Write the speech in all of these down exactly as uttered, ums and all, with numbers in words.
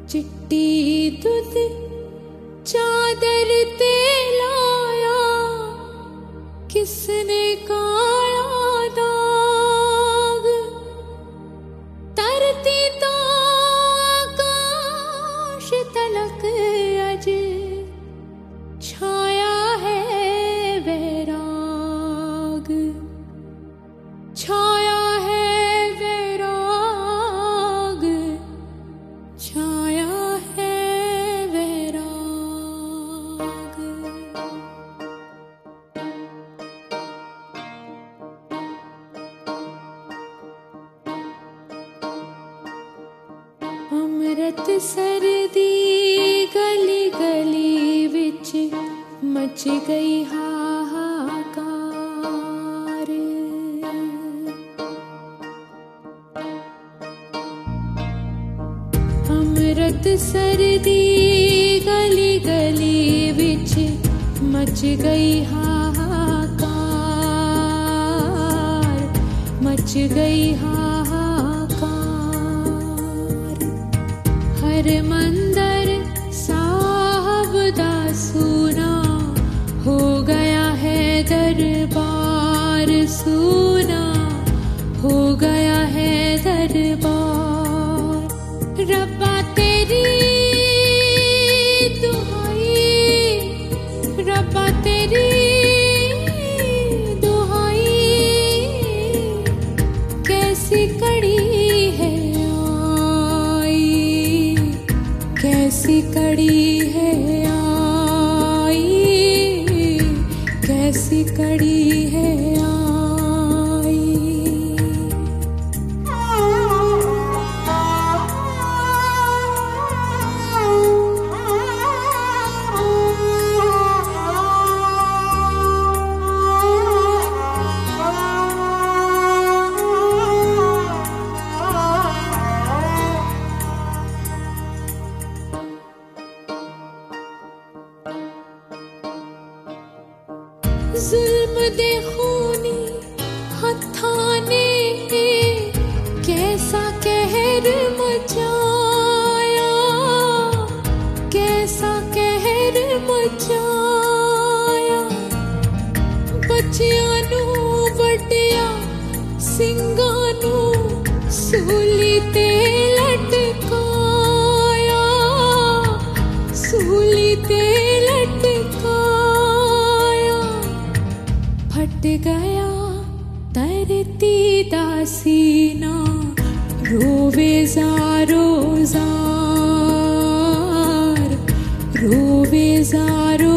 चिट्टी दुध चादर ते लाया, किसने काला दाग तरती तो आकाश तलक अज छाया है वैराग, छाया है वैराग, छाया है वैराग। अमृत सर्दी गली गली विच मच गई हाहाकार, अमृत सर्दी गली गली विच मच गई हाहाकार, मच गई हाहाकार। हर मंदिर साहब दा सूना हो गया है, दरबार सूना हो गया है दरबार। रब्बा तेरी दुहाई, रब्बा तेरी दुहाई, कैसी कड़ी है आई, कैसी कड़ी है आई, कैसी कड़ी है आई। जुल्म दे खूनी हत्थां ने कैसा कहर मचाया, कैसा कहर मचाया। बच्चियां नू वड्डिया सिंगां नू सूली ते लटकाया, सूली ते लटकाया। फट गया तरती दा सीना, रोवे ज़ारो ज़ार, रोवे ज़ारो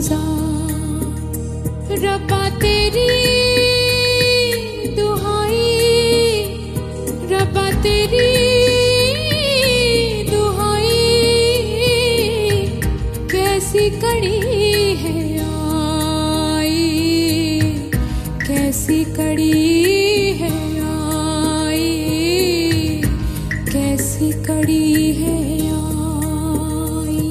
ज़ार। रब्बा तेरी दुहाई, रब्बा तेरी दुहाई, कैसी कड़ी है कैसी कड़ी है आई, कैसी कड़ी है आई।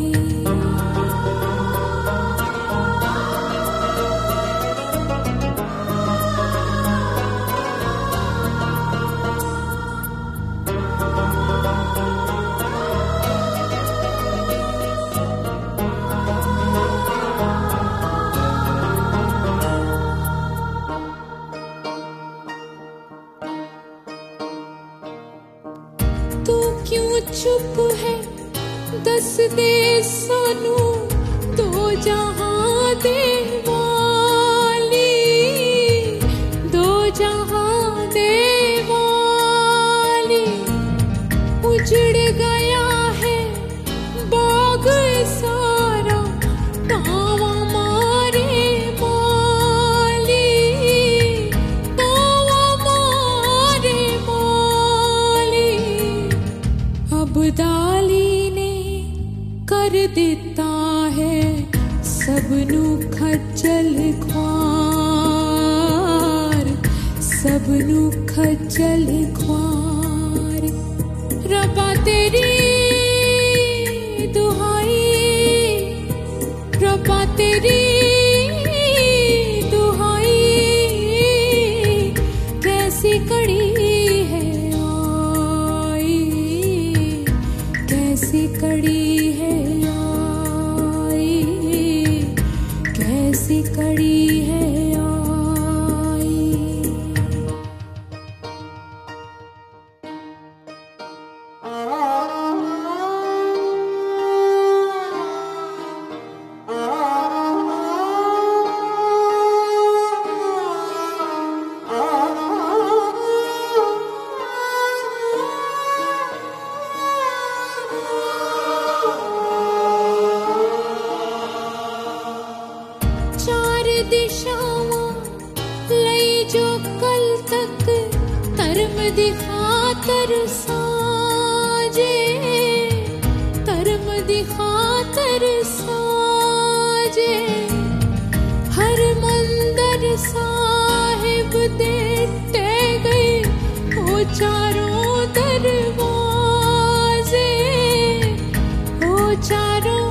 तू क्यों चुप है दस दे सानू, दो जहां दे वाली, दो जहां दे वाली। उजड़ गया है बाग सारा, तावा मारे माली, तावा मारे माली। अब्दाली ने कर दिता है सबनू खज्जल ख्वार, सबनू खज्जल ख्वार। रब्बा तेरी दुहाई, रब्बा तेरी दुहाई, कैसी कड़ी है आई, कैसी कैसी कड़ी है आई, कैसी कड़ी है आई। चार दिशावां लई जो कल तक धर्म दी खातर साजे, धर्म दी खातर साजे। हर मंदिर साहिब दे ते गए वो चारों दरवाजे, वो चारों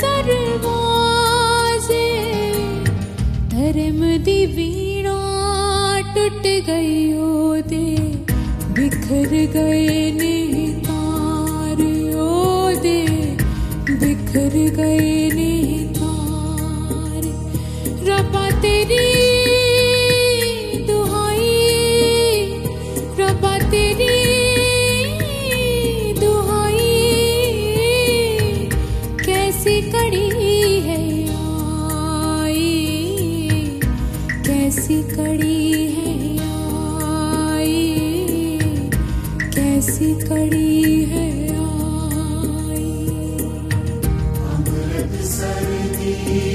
दरवाजे। धर्म दी वीणा टूट गई ओदे, बिखर गए ने तार ओदे, बिखर गए ने तार। रब्बा तेरी दुहाई, रब्बा तेरी दुहाई, कैसी कड़ी है कैसी कड़ी है आई, कैसी कड़ी है आई। अमृतसर दी